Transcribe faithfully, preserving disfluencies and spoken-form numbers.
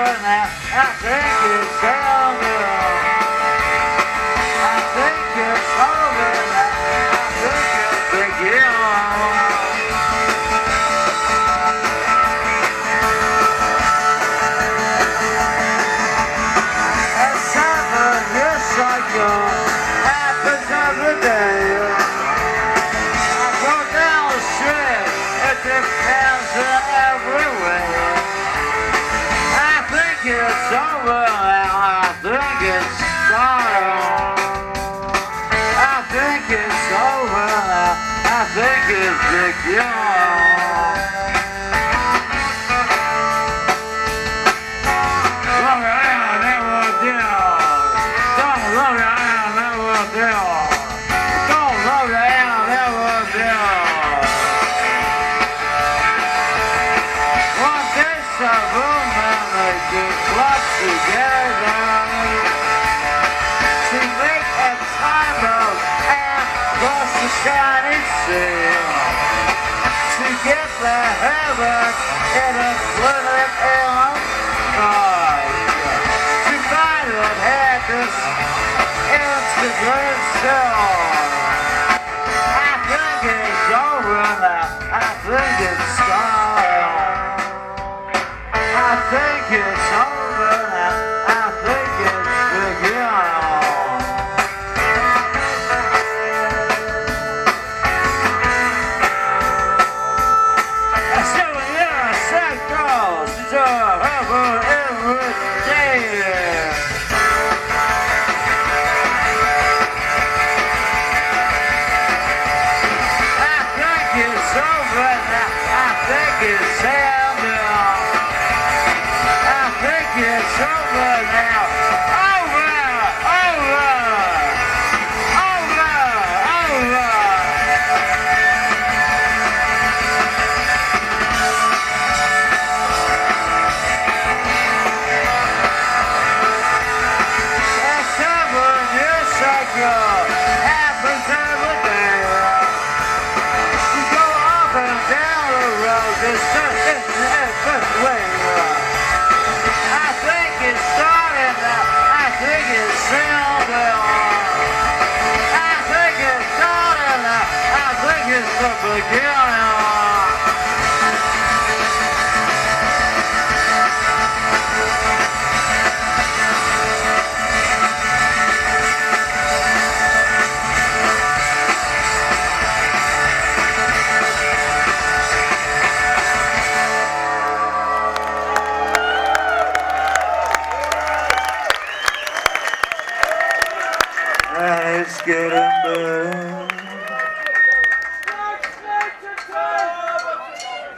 over now. I think it's over. I think it's over now. I think it's beginning. And seven years ago happens every day. I go down the street, it depends on every way. I think it's over now, I think it's started. I think it's over now, I think it's beginning. Look around, never did. Don't look around, never did. Don't look around, never did. One day's a room and they get clubbed together to make a time of and cross the shining sea, to get the heaven in a glittering alien night, to find that happiness into the soul. I think it's over now, I think it's started. I think it's over now, I think it's beginning. Seven years, seven girls, it's a heaven every day. I think it's over now, I think it's ending. I think it's over now. Over, over, over, over. And seven years ago happens every day. You go up and down the road, there's nothing every way. I think it's starting now, I think it's ending. I think it's starting now, I think it's the beginning. It's getting better.